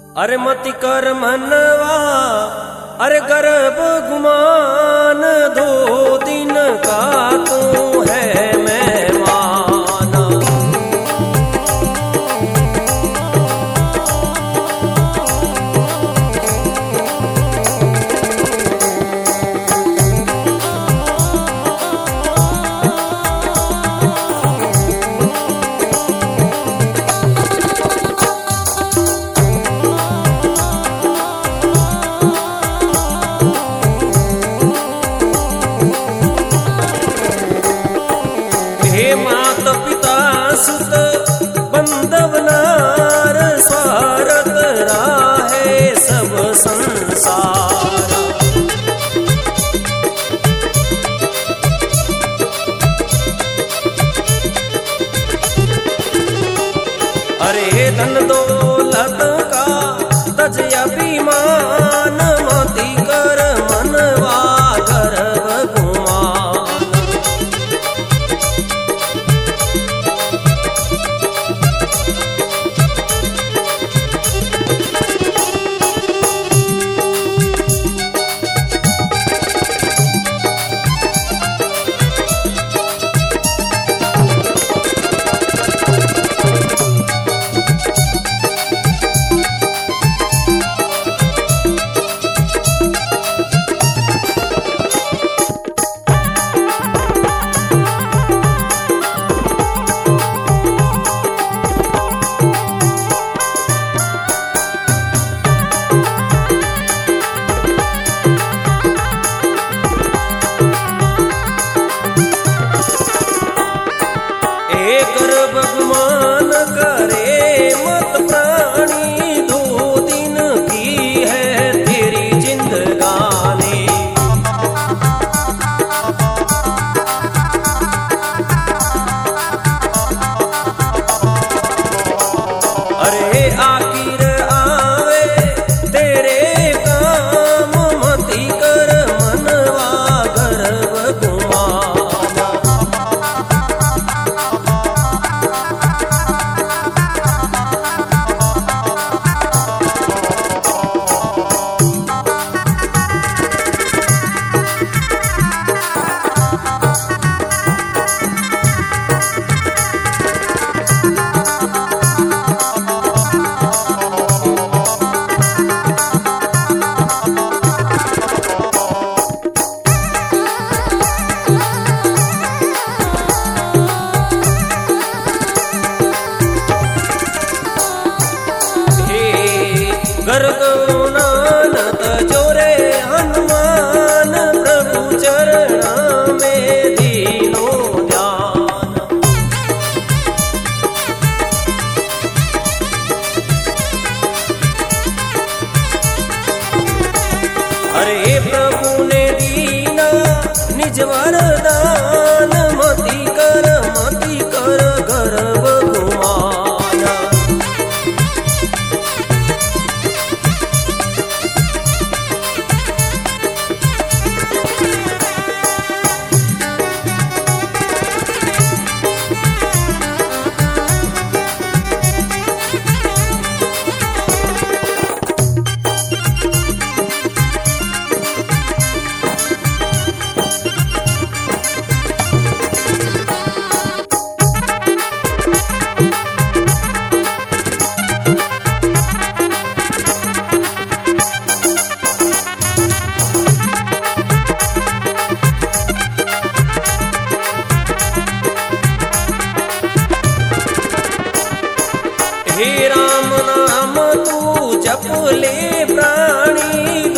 अरे मति कर मनवा अरे गर्भ गुमान, 2 दिन का तू है मेहमान। मात पिता सुत बंदवनार, स्वारत राहे सब संसार। अरे धन दौलत का तज अभिमान, मति कर मनवा गर्भ गुमान। गर्भ गुमान करे मत प्राणी, 2 दिन की है तेरी जिंदगानी। अरे आखिर आवे तेरे काम, मति कर मनवा गर्भ गुमान। गर्गनानत जोरे हनुमान, प्रभु चरणा में दीनो ध्यान। अरे प्रभु ने दीना निज वरदान, मति कर गर्भ गुमान। हे राम नाम तू जप ले प्राणी,